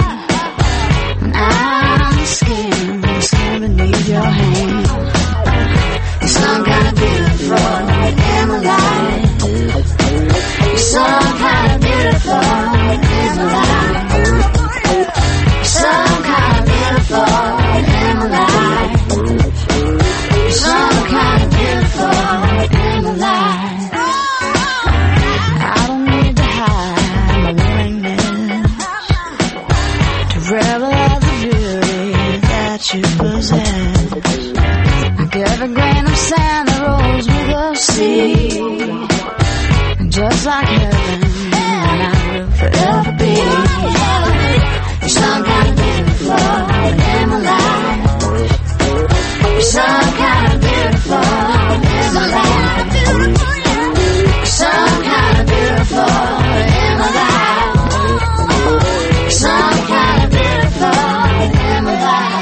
I'm scared, I'm scared beneath your hand. You're some kind of beautiful in my life. You're some kind of beautiful in my life. You're some kind of beautiful in my life. You're some kind of beautiful in my life. Revel of the beauty that you possess. Like every grain of sand that rolls with the sea. And just like heaven, and I will forever be. You're some kind of beautiful in my life. You're some kind of beautiful in my life. You're some kind of beautiful in my life. You're some kind of in my life.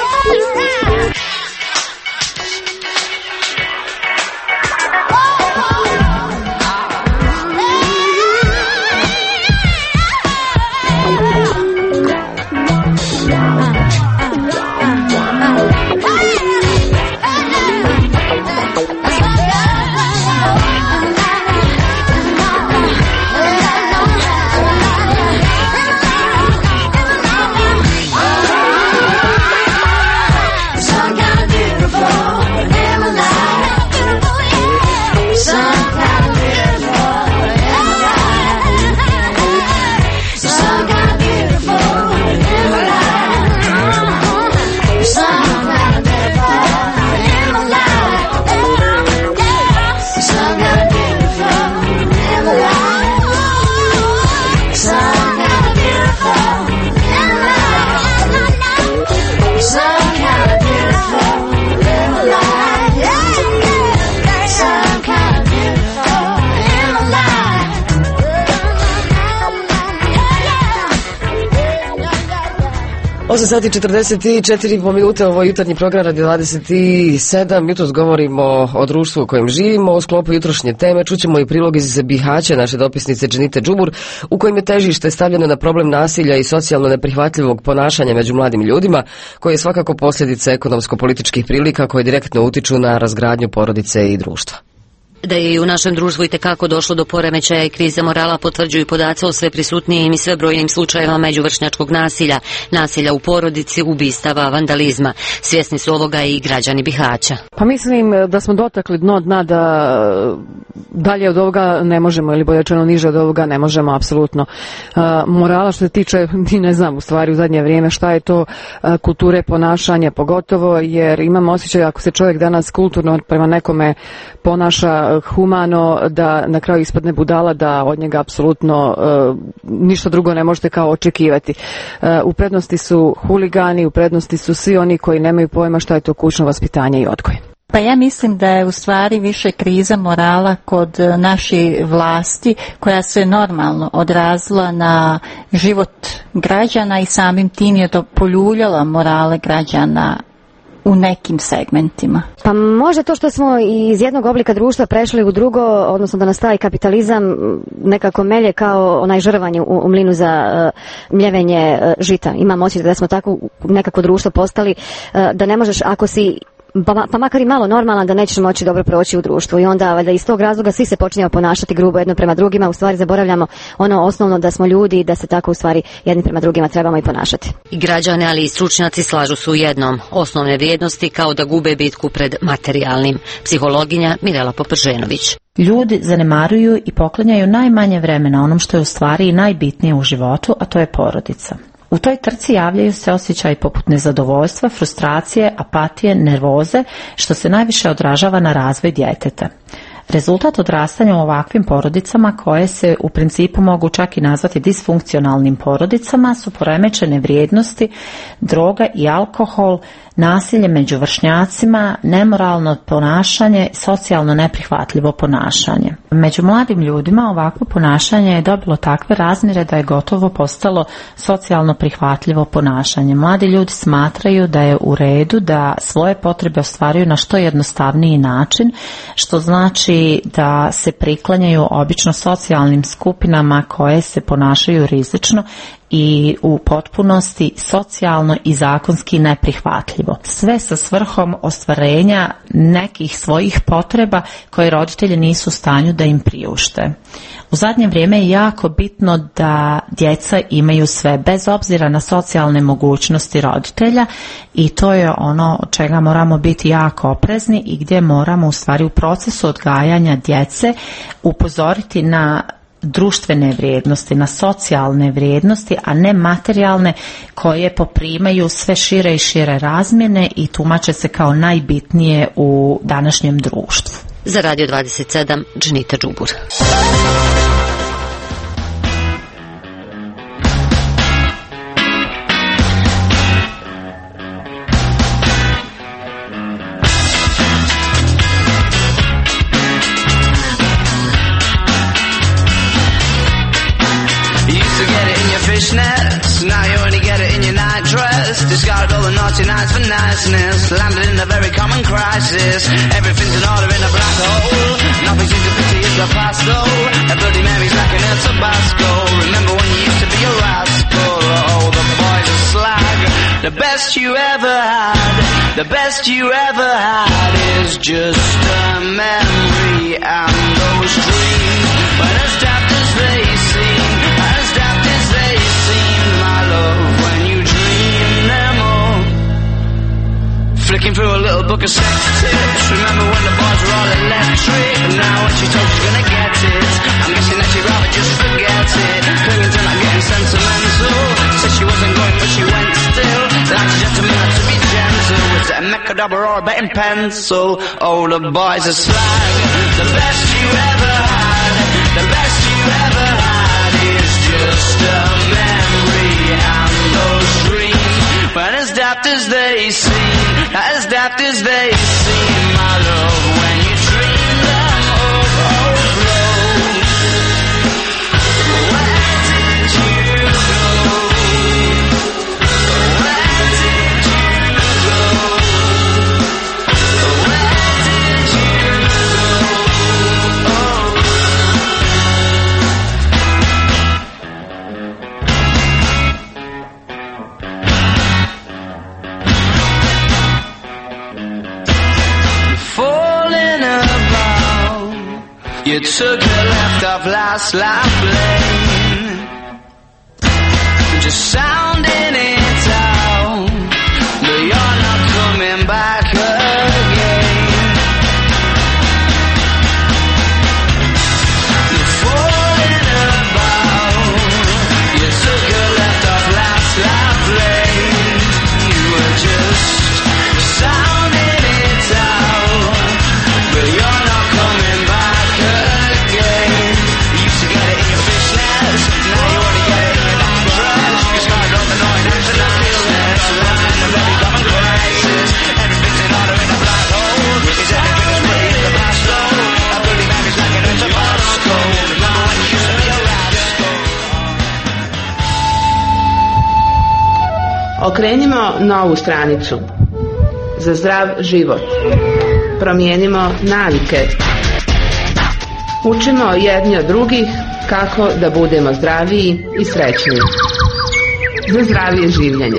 osam sati četrdeset četiri minute, ovo je jutarnji program Radio dvadeset sedam. Jutros govorimo o društvu u kojem živimo. U sklopu jutrošnje teme čućemo i prilog iz Bihaća naše dopisnice Dženite Džubur, u kojem je težište stavljeno na problem nasilja i socijalno neprihvatljivog ponašanja među mladim ljudima, koji je svakako posljedica ekonomsko-političkih prilika koje direktno utiču na razgradnju porodice i društva. Da je i u našem društvu itekako došlo do poremećaja i krize morala potvrđuju podaci o sve prisutnijim i sve brojnim slučajevima međuvršnjačkog nasilja, nasilja u porodici, ubistava, vandalizma. Svjesni su ovoga i građani Bihaća. Pa mislim da smo dotakli dno dna, da dalje od ovoga ne možemo, ili bolje rečeno niže od ovoga ne možemo apsolutno. Morala što se tiče, ni ne znam u stvari u zadnje vrijeme šta je to kulture ponašanja, pogotovo jer imam osjećaj ako se čovjek danas kulturno prema nekome ponaša humano, da na kraju ispadne budala, da od njega apsolutno ništa drugo ne možete kao očekivati. U prednosti su huligani, u prednosti su svi oni koji nemaju pojma šta je to kućno vaspitanje i odgoj. Pa ja mislim da je u stvari više kriza morala kod naše vlasti koja se normalno odrazila na život građana i samim tim je to poljuljala morale građana u nekim segmentima. Pa možda to što smo iz jednog oblika društva prešli u drugo, odnosno da nas taj kapitalizam nekako melje kao onaj žrvanj u, u mlinu za uh, mljevenje uh, žita. Imam osjećaj da smo tako nekako društvo postali uh, da ne možeš, ako si Pa, pa makar i malo normalan, da nećeš moći dobro proći u društvu i onda valjda iz tog razloga svi se počinjemo ponašati grubo jedno prema drugima, u stvari zaboravljamo ono osnovno da smo ljudi i da se tako u stvari jedni prema drugima trebamo i ponašati. I građani, ali i stručnjaci slažu se u jednom, osnovne vrijednosti kao da gube bitku pred materijalnim. Psihologinja Mirela Poprženović. Ljudi zanemaruju i poklanjaju najmanje vremena onom što je u stvari i najbitnije u životu, a to je porodica. U toj trci javljaju se osjećaji poput nezadovoljstva, frustracije, apatije, nervoze, što se najviše odražava na razvoj djeteta. Rezultat odrastanja u ovakvim porodicama, koje se u principu mogu čak i nazvati disfunkcionalnim porodicama, su poremećene vrijednosti, droga i alkohol, nasilje među vršnjacima, nemoralno ponašanje, socijalno neprihvatljivo ponašanje. Među mladim ljudima ovakvo ponašanje je dobilo takve razmjere da je gotovo postalo socijalno prihvatljivo ponašanje. Mladi ljudi smatraju da je u redu da svoje potrebe ostvaruju na što jednostavniji način, što znači da se priklanjaju obično socijalnim skupinama koje se ponašaju rizično i u potpunosti socijalno i zakonski neprihvatljivo. Sve sa svrhom ostvarenja nekih svojih potreba koje roditelji nisu u stanju da im priušte. U zadnje vrijeme je jako bitno da djeca imaju sve, bez obzira na socijalne mogućnosti roditelja, i to je ono od čega moramo biti jako oprezni i gdje moramo u stvari u procesu odgajanja djece upozoriti na društvene vrijednosti, na socijalne vrijednosti, a ne materijalne, koje poprimaju sve šire i šire razmjene i tumače se kao najbitnije u današnjem društvu. Za Radio dvadeset sedam, Dženita Džubur. Fishnets, now you only get it in your night dress. Discarded all the naughty nights for niceness. Landed in a very common crisis. Everything's in order in a black hole. Nothing seems to pity is the past though. A Bloody Mary's like an El Tabasco. Remember when you used to be a rascal? Oh, the boys are slag. The best you ever had, the best you ever had is just a memory and those dreams. But as daft as they seem, as daft as they seem, my love, when you dream them all. Flicking through a little book of sex tips. Remember when the bars were all electric? And now when she told she's gonna get it, I'm guessing that she'd rather just forget it. Clinging to not getting sentimental. Said she wasn't going but she went still. Like a gentleman had to be gentle. Was it a Mechadabra or a betting pencil? Oh, the boys are slag. The best you ever had, the best you ever had is just a memory and those dreams. When as daft as they seem, as daft as they seem, my love, when you dream them of overflow. Where did you go? Where did you go? Where did you go? Oh. Falling about, you took the left off last life lane, just sounding it out, but you're not coming back again. You're falling about, you took a left off last life lane, you were just sounding it out, but you're not coming back. Okrenimo novu stranicu. Za zdrav život. Promijenimo navike. Učimo jedni od drugih kako da budemo zdraviji i srećniji. Za zdravije življenje.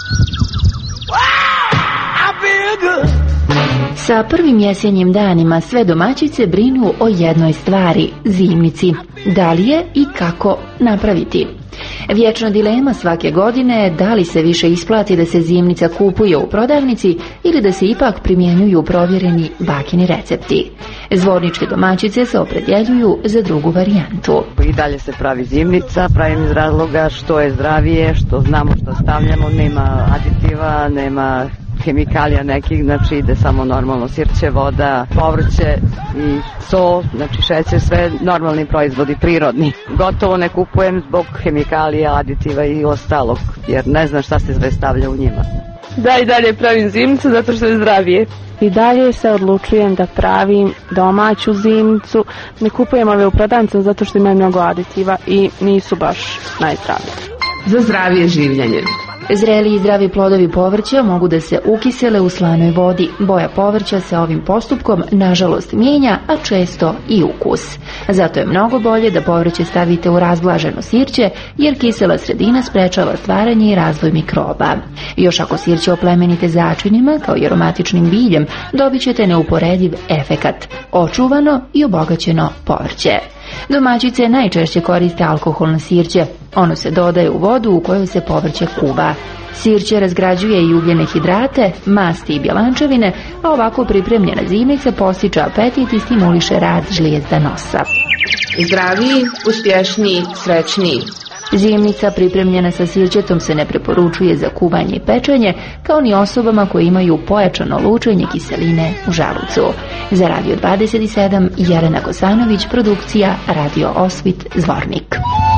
Sa prvim jesenjim danima sve domaćice brinu o jednoj stvari, zimnici. Da li je i kako napraviti? Vječna dilema svake godine je da li se više isplati da se zimnica kupuje u prodavnici ili da se ipak primjenjuju provjereni bakini recepti. Zvorničke domaćice se opredjeljuju za drugu varijantu. I dalje se pravi zimnica, pravim iz razloga što je zdravije, što znamo što stavljamo, nema aditiva, nema hemikalija nekih, znači ide samo normalno sirće, voda, povrće i so, znači šećer, sve normalni proizvodi, prirodni. Gotovo ne kupujem zbog hemikalija, aditiva i ostalog, jer ne znam šta se sve stavlja u njima. Da, i dalje pravim zimnicu zato što je zdravije. I dalje se odlučujem da pravim domaću zimnicu. Ne kupujem ove u prodavnicama zato što imaju mnogo aditiva i nisu baš najzdravije. Za zdravije življenje. Zreli i zdravi plodovi povrća mogu da se ukisele u slanoj vodi. Boja povrća se ovim postupkom nažalost mijenja, a često i ukus. Zato je mnogo bolje da povrće stavite u razblaženo sirće, jer kisela sredina sprečava stvaranje i razvoj mikroba. Još ako sirće oplemenite začinima kao i aromatičnim biljem, dobit ćete neuporediv efekat, očuvano i obogaćeno povrće. Domaćice najčešće koriste alkoholno sirće. Ono se dodaje u vodu u kojoj se povrće kuva. Sirće razgrađuje i ugljene hidrate, masti i bjelančevine, a ovako pripremljena zimnica postiče apetit i stimuliše rad žlijezda nosa. Zdraviji, uspješniji, srećniji. Zimnica pripremljena sa sirćetom se ne preporučuje za kuvanje i pečenje, kao ni osobama koje imaju pojačano lučenje kiseline u želucu. Za Radio dvadeset sedam, Jelena Kosanović, produkcija Radio Osvit, Zvornik.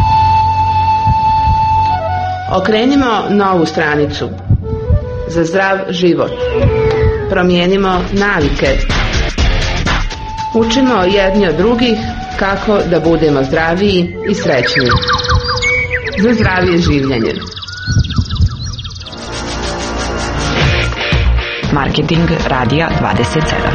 Okrenimo novu stranicu. Za zdrav život. Promijenimo navike. Učimo jedni od drugih kako da budemo zdraviji i srećniji. Za zdravije življenje. Marketing Radija dvadeset sedam.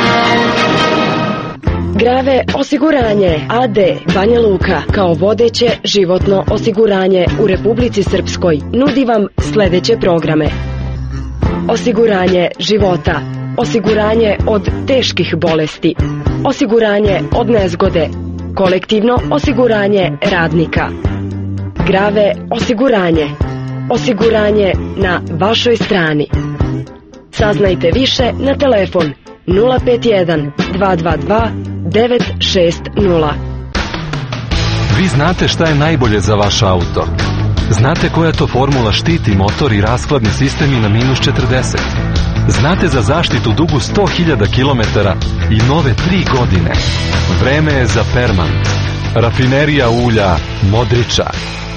Grave osiguranje A D Banja Luka kao vodeće životno osiguranje u Republici Srpskoj nudi vam sljedeće programe: osiguranje života, osiguranje od teških bolesti, osiguranje od nezgode, kolektivno osiguranje radnika. Grave osiguranje, osiguranje na vašoj strani. Saznajte više na telefon nula pet jedan dva dva dva devet šest nula. Vi znate šta je najbolje za vaš auto. Znate koja to formula štiti motor i rashladni sistem i na minus četrdeset. Znate za zaštitu dugu sto hiljada kilometara i nove tri godine. Vreme je za Permant. Rafinerija ulja Modriča.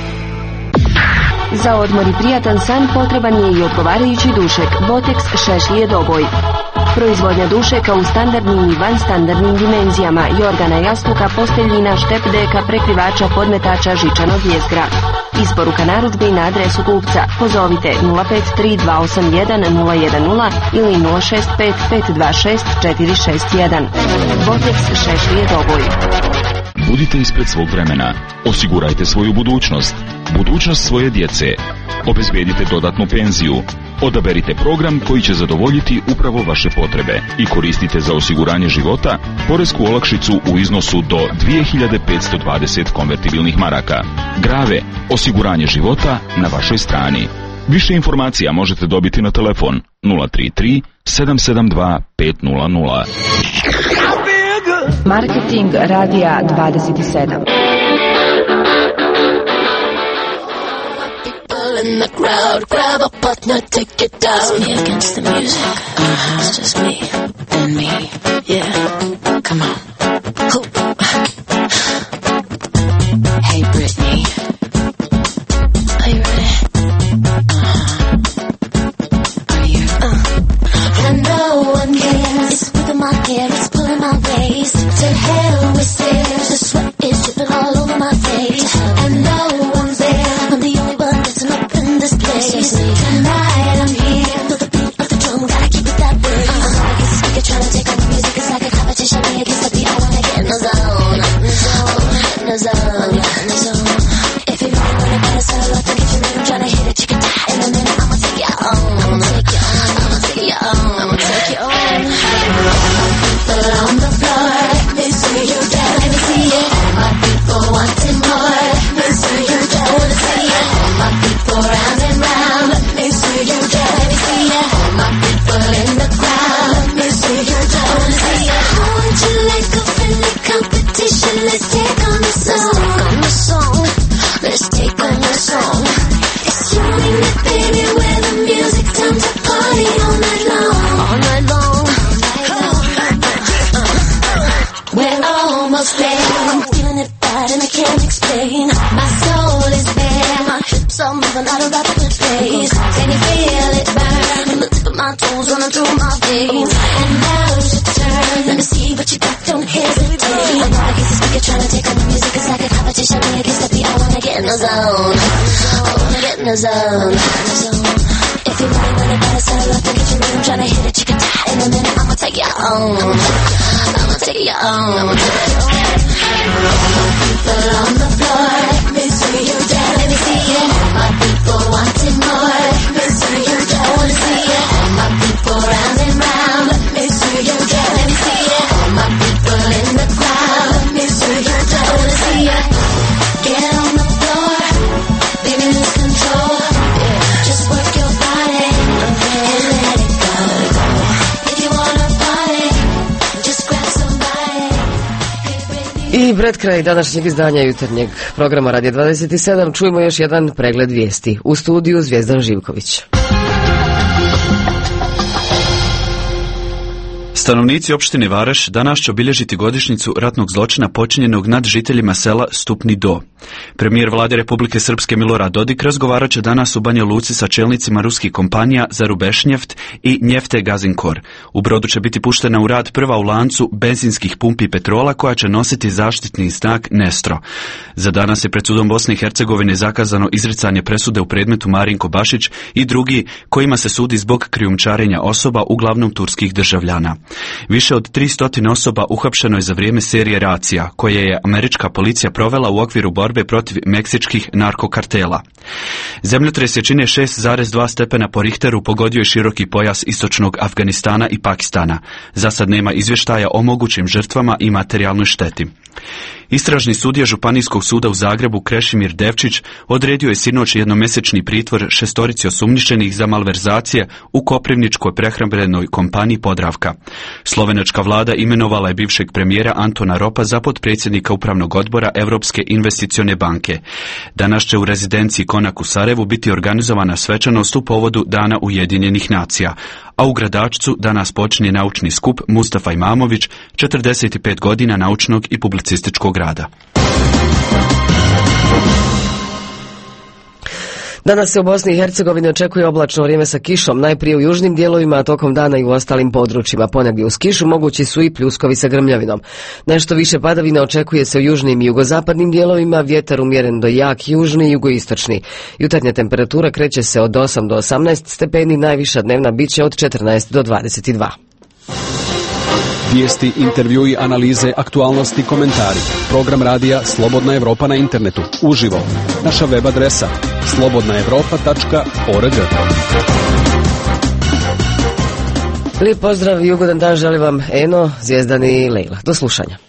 Za odmor i prijatan san potreban je i odgovarajući dušek Botex šešlije Doboj. Proizvodnja dušeka u standardnim i vanstandardnim dimenzijama, jorgana, jastuka, posteljina, štep deka, prekrivača, podmetača, žičanog jezgra. Isporuka narudžbe i na adresu kupca. Pozovite nula pet tri dva osam jedan nula jedan nula ili nula šest pet pet dva šest četiri šest jedan. Botex šešlije Doboj. Budite ispred svog vremena. Osigurajte svoju budućnost. Budućnost svoje djece. Obezbedite dodatnu penziju. Odaberite program koji će zadovoljiti upravo vaše potrebe i koristite za osiguranje života poresku olakšicu u iznosu do dvije hiljade petsto dvadeset konvertibilnih maraka. Grave, osiguranje života na vašoj strani. Više informacija možete dobiti na telefon nula tri tri sedam sedam dva pet nula nula. Marketing Radija dvadeset sedam. In the crowd, grab a partner, take it down. It's me against the music. Uh-huh. It's just me and me. Yeah, come on. Ooh. Hey, Britney, are you ready? Uh-huh. Are you? Uh. And no one cares. It's pulling my hair, it's pulling my waist. To hell with stairs. The sweat is dripping all over my face. And no one's there. I'm the only one that's up in this place. Tonight stay. I'm feeling it bad and I can't explain. My soul is bare, my hips are moving out of rapid pace. Can you feel it burn? From the tip of my toes running through my veins. And now's your turn. Let me see what you got, don't hesitate. I know I guess it's like you're trying to take on the music. It's like a competition when you get the beat. I wanna get in the zone. I wanna get in the zone. If you really want it, better settle up and get your rhythm. Tryna hit it, you can die in a minute. I'ma take you home. I'ma take you home. People on the floor, let me see you dance. Let me see it. My people wanting more. Let me see you dance. I wanna see it. All my people round and round. Let me see you dance. Let me see it. All my people in the crowd. Let me see you dance. I wanna see it. Get on the floor, baby, lose control. Just work your body and let it go. If you wanna party, just grab somebody. I pred kraj današnjeg izdanja jutarnjeg programa Radio dvadeset sedam čujemo još jedan pregled vijesti. U studiju Zvijezdan Živković. Stanovnici opštine Varaš danas će obilježiti godišnjicu ratnog zločina počinjenog nad žiteljima sela Stupni Do. Premijer vlade Republike Srpske Milorad Dodik razgovarat će danas u Banja Luci sa čelnicima ruskih kompanija Zarubešnjeft i Njefte Gazinkor. U Brodu će biti puštena u rad prva u lancu benzinskih pumpi petrola koja će nositi zaštitni znak Nestro. Za danas je pred sudom Bosne i Hercegovine zakazano izricanje presude u predmetu Marinko Bašić i drugi kojima se sudi zbog krijumčarenja osoba, uglavnom turskih državljana. Više od tristo osoba uhapšeno je za vrijeme serije racija, koje je američka policija provela u okviru borbe protiv meksičkih narkokartela. Zemljotres jačine šest zarez dva stepena po Richteru pogodio je široki pojas istočnog Afganistana i Pakistana. Za sad nema izvještaja o mogućim žrtvama i materijalnoj šteti. Istražni sudija Županijskog suda u Zagrebu Krešimir Devčić odredio je sinoć jednomjesečni pritvor šestorici osumnjičenih za malverzacije u Koprivničkoj prehrambenoj kompaniji Podravka. Slovenačka vlada imenovala je bivšeg premijera Antona Ropa za potpredsjednika upravnog odbora Europske investicione banke. Danas će u rezidenciji Konak u Sarajevu biti organizovana svečanost u povodu Dana Ujedinjenih nacija, a u Gradačcu danas počinje naučni skup Mustafa Imamović, četrdeset pet godina naučnog i publicističkog rada. Danas se u Bosni i Hercegovini očekuje oblačno vrijeme sa kišom, najprije u južnim dijelovima, a tokom dana i u ostalim područjima. Ponegdje uz kišu mogući su i pljuskovi sa grmljavinom. Nešto više padavina očekuje se u južnim i jugozapadnim dijelovima, vjetar umjeren do jak južni i jugoistočni. Jutarnja temperatura kreće se od osam do osamnaest stepeni, najviša dnevna biće od četrnaest do dvadeset dva. Vijesti, intervjui, analize, aktualnosti, komentari. Program radija Slobodna Evropa na internetu. Uživo. Naša web adresa slobodna evropa tačka org. Lijep pozdrav i ugodan dan želim vam Eno, Zvijezdan i Lejla. Do slušanja.